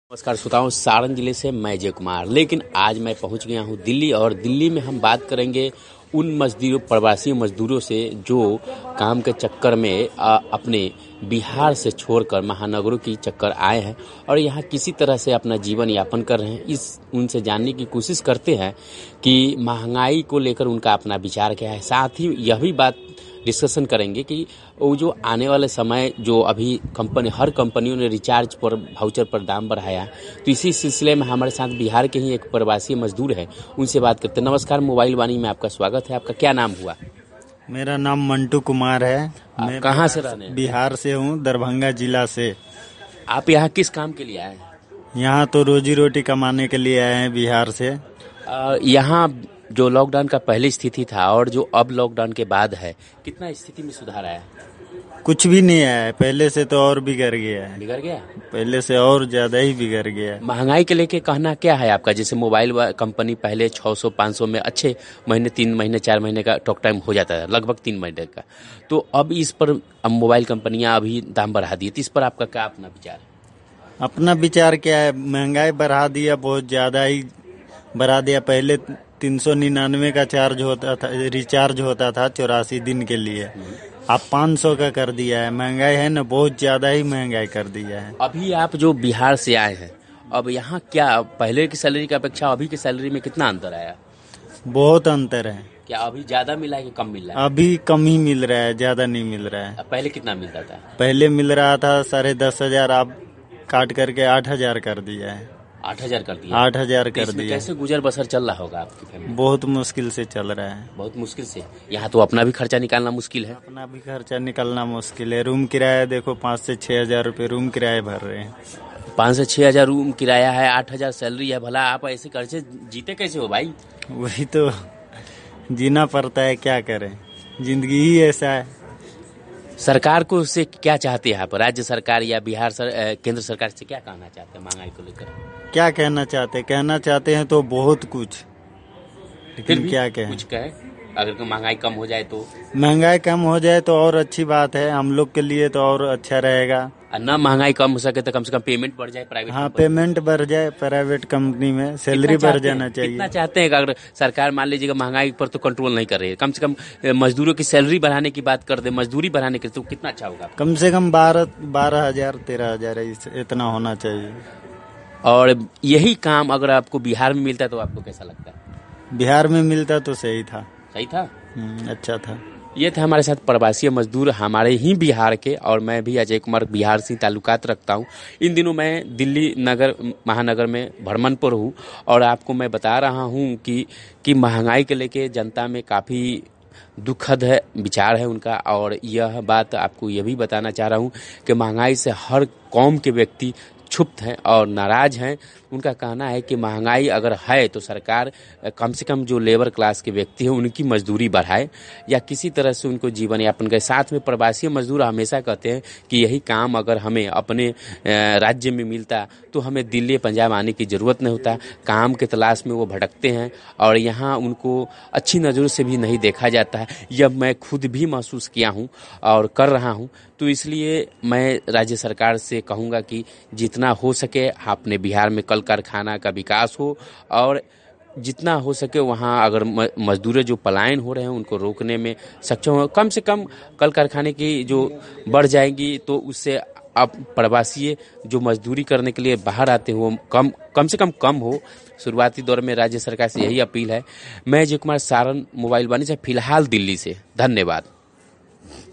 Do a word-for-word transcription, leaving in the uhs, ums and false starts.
नमस्कार श्रोताओं, सारण जिले से मैं जय कुमार। लेकिन आज मैं पहुंच गया हूं दिल्ली, और दिल्ली में हम बात करेंगे उन मजदूरों प्रवासी मजदूरों से जो काम के चक्कर में आ, अपने बिहार से छोड़कर महानगरों की चक्कर आए हैं और यहां किसी तरह से अपना जीवन यापन कर रहे हैं। इस उनसे जानने की कोशिश करते हैं कि महंगाई को लेकर उनका अपना विचार क्या है। साथ ही यह भी बात डिस्कशन करेंगे कि वो जो आने वाले समय जो अभी कंपनी हर कंपनियों ने रिचार्ज पर वाउचर पर दाम बढ़ाया, तो इसी सिलसिले में हमारे साथ बिहार के ही एक प्रवासी मजदूर है, उनसे बात करते हैं। नमस्कार, मोबाइल वाणी में आपका स्वागत है। आपका क्या नाम हुआ? मेरा नाम मंटू कुमार है। मैं कहाँ से रहने? बिहार से हूँ, दरभंगा जिला से। आप यहाँ किस काम के लिए आए हैं? यहाँ तो रोजी रोटी कमाने के लिए आए हैं बिहार से। यहाँ जो लॉकडाउन का पहले स्थिति था और जो अब लॉकडाउन के बाद है, कितना स्थिति में सुधार आया? कुछ भी नहीं आया है, पहले से तो और बिगड़ गया है। बिगड़ गया? पहले से और ज्यादा ही बिगड़ गया है। महंगाई के लेके कहना क्या है आपका? जैसे मोबाइल कंपनी पहले छह सौ पाँच सौ में अच्छे महीने तीन महीने चार महीने का टॉक टाइम हो जाता है, लगभग तीन महीने का, तो अब इस पर अब मोबाइल कंपनियां अभी दाम बढ़ा दी, तो इस पर आपका क्या अपना विचार है? अपना विचार क्या है, महंगाई बढ़ा दिया, बहुत ज्यादा ही बढ़ा दिया। पहले तीन सौ निन्यानवे का चार्ज होता था, रिचार्ज होता था चौरासी दिन के लिए, अब पाँच सौ का कर दिया है। महंगाई है ना, बहुत ज्यादा ही महंगाई कर दिया है। अभी आप जो बिहार से आए हैं, अब यहाँ क्या पहले की सैलरी की अपेक्षा अभी की सैलरी में कितना अंतर आया? बहुत अंतर है। क्या अभी ज्यादा मिला है कि कम मिला है? अभी कम ही मिल रहा है, ज्यादा नहीं मिल रहा है। पहले कितना मिलता था? पहले मिल रहा था साढ़े दस हजार, अब काट करके आठ हजार कर दिया है। आठ हजार कर दिया? आठ हजार कर दिया। कैसे गुजर बसर चल रहा होगा आपकी फैमिली? बहुत मुश्किल से चल रहा है। बहुत मुश्किल से? यहाँ तो अपना भी खर्चा निकालना मुश्किल है। अपना भी खर्चा निकालना मुश्किल है। रूम किराया देखो, पाँच से छह हजार रूपए रूम किराया भर रहे हैं। पाँच से छह हजार रूम किराया है, आठ हजार सैलरी है। भला आप ऐसे खर्चे जीते कैसे हो भाई? वही तो जीना पड़ता है, क्या करें, जिंदगी ही ऐसा है। सरकार को से क्या चाहते हैं आप? राज्य सरकार या बिहार सर, केंद्र सरकार से क्या कहना चाहते हैं महंगाई को लेकर? क्या कहना चाहते हैं? कहना चाहते हैं तो बहुत कुछ, लेकिन क्या कहें। कुछ कहें, अगर महंगाई कम हो जाए तो? महंगाई कम हो जाए तो और अच्छी बात है, हम लोग के लिए तो और अच्छा रहेगा। न महंगाई कम हो सके तो कम से कम पेमेंट बढ़ जाए प्राइवेट। हाँ, पेमेंट बढ़ जाए प्राइवेट कंपनी में, सैलरी बढ़ जाना चाहिए। कितना चाहते हैं? अगर सरकार मान लीजिएगा महंगाई पर तो कंट्रोल नहीं कर रही है, कम से कम मजदूरों की सैलरी बढ़ाने की बात कर दे, मजदूरी बढ़ाने की, तो कितना अच्छा होगा? कम से कम बारह बारह हजार तेरह हजार इतना होना चाहिए। और यही काम अगर आपको बिहार में मिलता तो आपको कैसा लगता है? बिहार में मिलता तो सही था। सही था? अच्छा था। ये थे हमारे साथ प्रवासी मजदूर हमारे ही बिहार के, और मैं भी अजय कुमार बिहार से ताल्लुकात रखता हूँ। इन दिनों मैं दिल्ली नगर महानगर में भ्रमण पर हूँ, और आपको मैं बता रहा हूँ कि कि महंगाई के लेके जनता में काफ़ी दुखद है विचार है उनका। और यह बात आपको यह भी बताना चाह रहा हूँ कि महंगाई से हर कौम के व्यक्ति क्षुब्ध हैं और नाराज हैं। उनका कहना है कि महंगाई अगर है तो सरकार कम से कम जो लेबर क्लास के व्यक्ति हैं उनकी मजदूरी बढ़ाए या किसी तरह से उनको जीवन यापन करे। साथ में प्रवासी मजदूर हमेशा कहते हैं कि यही काम अगर हमें अपने राज्य में मिलता तो हमें दिल्ली पंजाब आने की ज़रूरत नहीं होता। काम के तलाश में वो भटकते हैं और यहाँ उनको अच्छी नज़रों से भी नहीं देखा जाता है। यह मैं खुद भी महसूस किया हूँ और कर रहा हूँ। तो इसलिए मैं राज्य सरकार से कहूँगा कि जितना हो सके अपने बिहार में कल कारखाना का विकास हो, और जितना हो सके वहाँ अगर मजदूर जो पलायन हो रहे हैं उनको रोकने में सक्षम हो। कम से कम कल कारखाने की जो बढ़ जाएंगी तो उससे अब प्रवासी जो मजदूरी करने के लिए बाहर आते हो कम कम से कम कम हो। शुरुआती दौर में राज्य सरकार से यही अपील है। मैं जय कुमार, सारण मोबाइल वाणी से, फिलहाल दिल्ली से। धन्यवाद।